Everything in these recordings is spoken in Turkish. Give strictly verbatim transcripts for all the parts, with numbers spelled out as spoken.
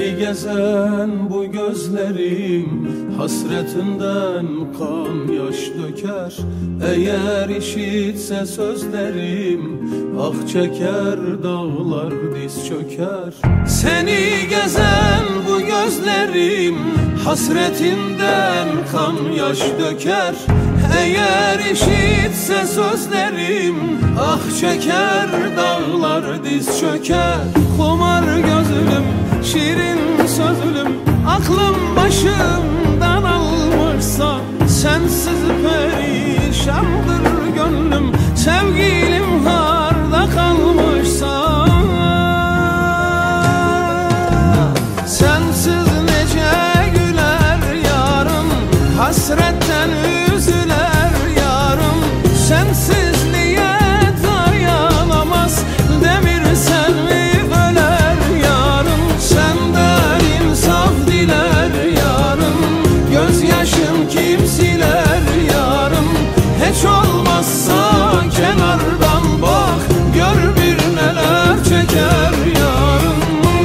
Seni gezen bu gözlerim hasretinden kan yaş döker. Eğer işitse sözlerim ah çeker, dağlar diz çöker. Seni gezen bu gözlerim hasretinden kan yaş döker. Eğer işitse sözlerim ah çeker, dağlar diz çöker. Kumar gözlüm, şirin sözlüm, aklım başımdan almışsa sensiz perişandır gönlüm. Sevgilim harda kalmışsa sensiz nece güler yarım, hasretten üzüler yarım. Sensizliğe dayanamaz demir selvi öler yarım. Senden insaf diler yarım, gözyaşım kim siler yarım. Hiç olmazsa kenardan bak, gör bir neler çeker yarım.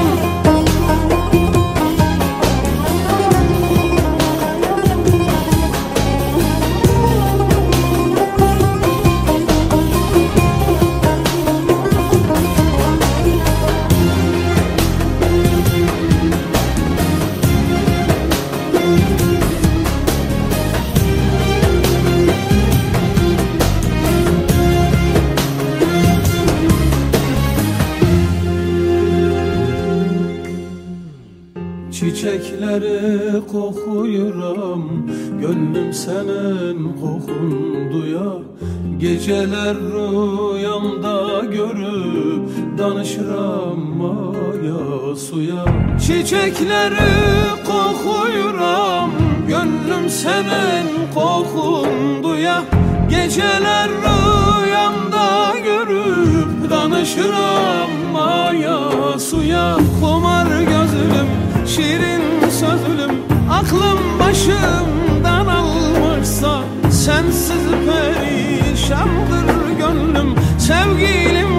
Çiçekleri kokuyuram, gönlüm senin kokun duya. Geceler rüyamda görüp danışıram maya suya. Çiçekleri kokuyuram, gönlüm senin kokun duya. Geceler rüyamda görüp danışıram maya suya. Kumar gözlüm, şirin sözlüm, aklım başımdan almışsa sensiz perişandır gönlüm. Sevgilim